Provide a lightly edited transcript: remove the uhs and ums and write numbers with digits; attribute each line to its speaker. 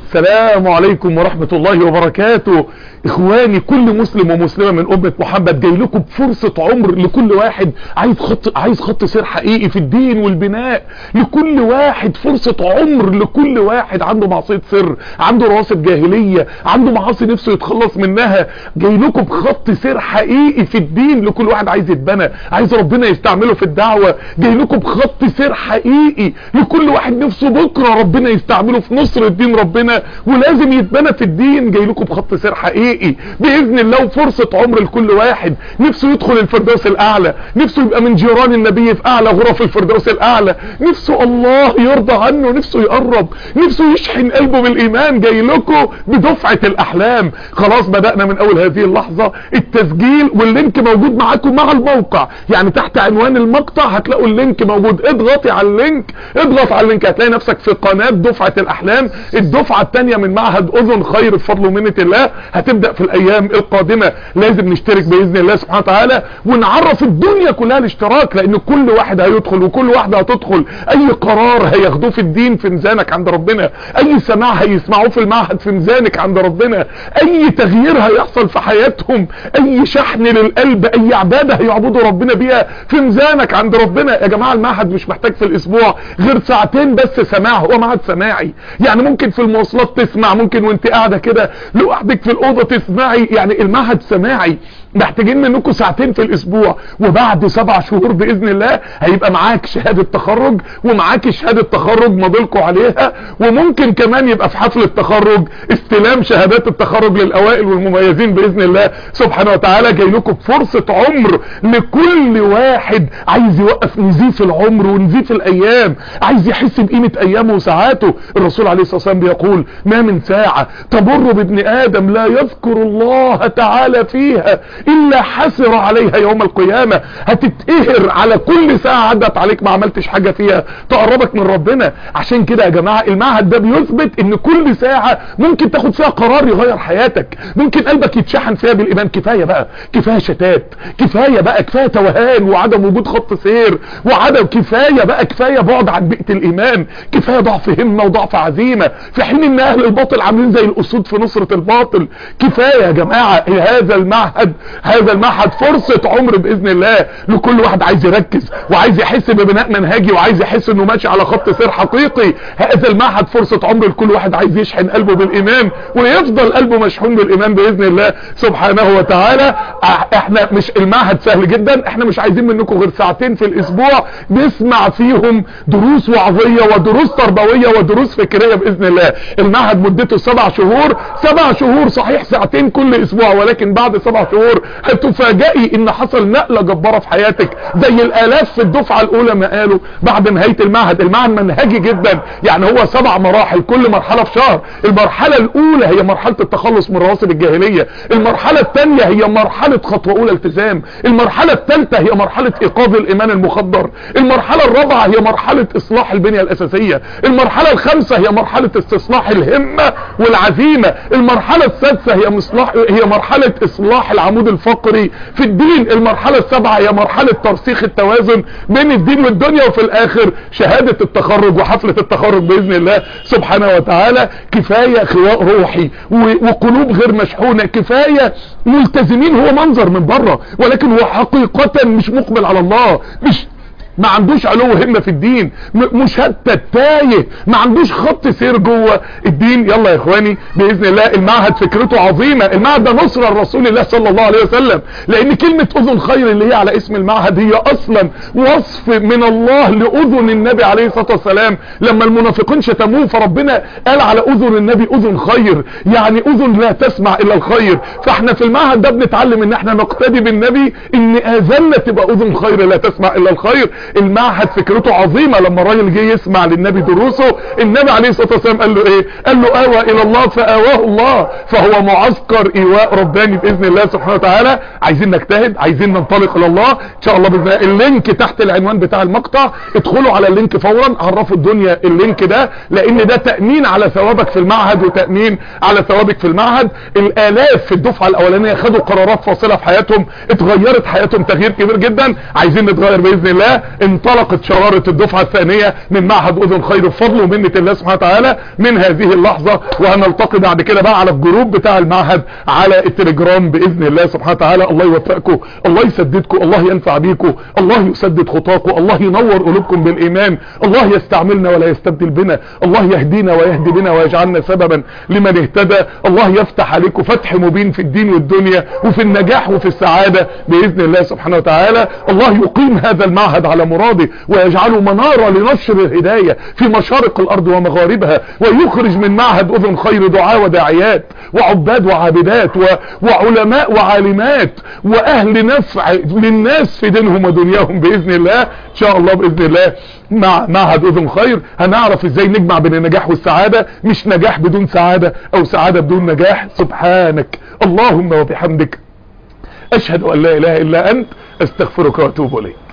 Speaker 1: السلام عليكم ورحمة الله وبركاته. اخواني، كل مسلم ومسلمة من امة محمد جاي لكم بفرصة عمر لكل واحد عايز خط سير حقيقي في الدين والبناء. لكل واحد فرصة عمر، لكل واحد عنده معصية سر، عنده رواسب جاهلية، عنده معاصي نفسه يتخلص منها. جاي لكم بخط سير حقيقي في الدين. لكل واحد عايز يتبنى، عايز ربنا يستعمله في الدعوة. جاي لكم بخط سير حقيقي لكل واحد نفسه بكرة ربنا يستعمله في نصر الدين ربنا ولازم يتبنى في الدين. جاي لكم بخط سير حقيقي باذن الله وفرصة عمر لكل واحد نفسه يدخل الفردوس الاعلى، نفسه يبقى من جيران النبي في اعلى غرف الفردوس الاعلى، نفسه الله يرضى عنه، نفسه يقرب، نفسه يشحن قلبه بالايمان. جاي لكم بدفعة الاحلام. خلاص بدأنا من اول هذه اللحظة التسجيل، واللينك موجود معاكم مع الموقع، يعني تحت عنوان المقطع هتلاقوا اللينك موجود. اضغط على اللينك هتلاقي نفسك في قناة دفعة الاحلام. الدفعة الثانية من معهد اذن خير بفضل ومنة الله هتبدأ في الايام القادمة. لازم نشترك باذن الله سبحانه وتعالى ونعرف الدنيا كلها الاشتراك، لان كل واحد هيدخل وكل واحدة هتدخل. اي قرار هياخدوه في الدين في ميزانك عند ربنا، اي سماع هيسمعوه في المعهد في ميزانك عند ربنا، اي تغيير هيحصل في حياتهم، اي شحن للقلب، اي عبادة هيعبدوا ربنا بيها في ميزانك عند ربنا. يا جماعة المعهد مش محتاج في الاسبوع غير ساعتين بس سماع، هو معهد سماعي. يعني ممكن في المواصلات تسمع، ممكن وانت قاعدة كده لوحدك في الأوضة تسمعي. يعني المعهد سماعي. محتاجين منكم ساعتين في الاسبوع، وبعد 7 شهور باذن الله هيبقى معاك شهادة تخرج، ومعاك شهادة تخرج مضيلكوا عليها، وممكن كمان يبقى في حفل التخرج استلام شهادات التخرج للاوائل والمميزين باذن الله سبحانه وتعالى. جاي لكم فرصة عمر لكل واحد عايز يوقف نزيف العمر ونزيف الايام، عايز يحس بقيمة ايامه وساعاته. الرسول عليه الصلاة والسلام بيقول: ما من ساعة تمر بابن ادم لا يذكر الله تعالى فيها الا حسر عليها يوم القيامة. هتتقهر على كل ساعة عدت عليك ما عملتش حاجة فيها تقربك من ربنا. عشان كده يا جماعة المعهد ده بيثبت ان كل ساعة ممكن تاخد فيها قرار يغير حياتك، ممكن قلبك يتشحن فيها بالايمان. كفاية بقى، كفاية شتات، كفاية بقى، كفاية توهان وعدم وجود خط سير وعدم، كفاية بقى، كفاية بعد عن بيئة الايمان، كفاية ضعف همة وضعف عزيمة، في حين ان اهل الباطل عاملين زي الاسود في نصرة الباطل. كفاية يا جماعة. هذا المعهد فرصة عمر باذن الله لكل واحد عايز يركز وعايز يحس ببناء منهجي وعايز يحس انه ماشي على خط سير حقيقي. هذا المعهد فرصة عمر لكل واحد عايز يشحن قلبه بالايمان ويفضل قلبه مشحون بالايمان باذن الله سبحانه وتعالى. احنا مش المعهد سهل جدا، احنا مش عايزين منكم غير ساعتين في الاسبوع نسمع فيهم دروس وعظية ودروس تربوية ودروس فكرية باذن الله. المعهد مدته 7 شهور، 7 شهور صحيح ساعتين كل اسبوع، ولكن بعد 7 شهور هتفاجئي ان حصل نقلة جبارة في حياتك زي الالاف في الدفعة الاولى ما قالوا بعد نهاية المعهد. المعهد منهجي جدا، يعني هو 7 مراحل، كل مرحلة في شهر. المرحلة الاولى هي مرحلة التخلص من رواسب الجاهلية، المرحلة الثانية هي مرحلة خطوة اولى التزام، المرحلة الثالثة هي مرحلة ايقاظ الايمان المخدر، المرحلة الرابعة هي مرحلة اصلاح البنية الاساسية، المرحلة الخامسة هي مرحلة استصلاح الهمة والعزيمة، المرحلة السادسة هي مرحلة اصلاح العمود الفقري في الدين، المرحلة السابعة هي مرحلة ترسيخ التوازن بين الدين والدنيا، وفي الاخر شهادة التخرج وحفلة التخرج باذن الله سبحانه وتعالى. كفاية خواء روحي وقلوب غير مشحونة، كفاية ملتزمين هو منظر من بره ولكن هو حقيقة مش مقبل على الله، مش ما عندوش علو همة في الدين، مشتت تايه، ما عندوش خط سير جوه الدين. يلا يا اخواني باذن الله المعهد فكرته عظيمة. المعهد ده نصرة لرسول الله صلى الله عليه وسلم، لان كلمة اذن خير اللي هي على اسم المعهد هي اصلا وصف من الله لاذن النبي عليه الصلاة والسلام. لما المنافقين شتموه فربنا قال على اذن النبي اذن خير، يعني اذن لا تسمع الا الخير. فاحنا في المعهد ده بنتعلم ان احنا نقتدي بالنبي، ان اذنا تبقى اذن خير لا تسمع الا الخير. المعهد فكرته عظيمة. لما الراجل جه يسمع للنبي دروسه النبي عليه الصلاة والسلام قال له ايه؟ قال له اوى الى الله فاواه الله. فهو معسكر ايواء رباني باذن الله سبحانه وتعالى. عايزين نجتهد، عايزين ننطلق الى الله ان شاء الله باذن الله. اللينك تحت العنوان بتاع المقطع، ادخلوا على اللينك فورا، عرفوا الدنيا اللينك ده، لان ده تأمين على ثوابك في المعهد وتأمين على ثوابك في المعهد. الالاف في الدفعة الاولانية خدوا قرارات فاصلة في حياتهم، اتغيرت حياتهم تغيير كبير جدا. عايزين نتغير باذن الله. انطلقت شرارة الدفعة الثانية من معهد اذن خير بفضل ومنة الله سبحانه وتعالى من هذه اللحظة. وهنلتقي بعد كده بقى على الجروب بتاع المعهد على التليجرام باذن الله سبحانه وتعالى. الله يوفقكم، الله يسددكم، الله ينفع بيكم، الله يسدد خطاكم، الله ينور قلوبكم بالايمان، الله يستعملنا ولا يستبدل بنا، الله يهدينا ويهدي بنا ويجعلنا سببا لمن اهتدى. الله يفتح عليكم فتح مبين في الدين والدنيا وفي النجاح وفي السعادة باذن الله سبحانه وتعالى. الله يقيم هذا المعهد على مراده ويجعله منارة لنشر الهداية في مشارق الارض ومغاربها، ويخرج من معهد اذن خير دعاة وداعيات وعباد وعابدات وعلماء وعالمات واهل نفع للناس في دينهم ودنياهم باذن الله ان شاء الله. باذن الله مع معهد اذن خير هنعرف ازاي نجمع بين النجاح والسعادة، مش نجاح بدون سعادة او سعادة بدون نجاح. سبحانك اللهم وبحمدك اشهد ان لا اله الا انت استغفرك واتوب اليك.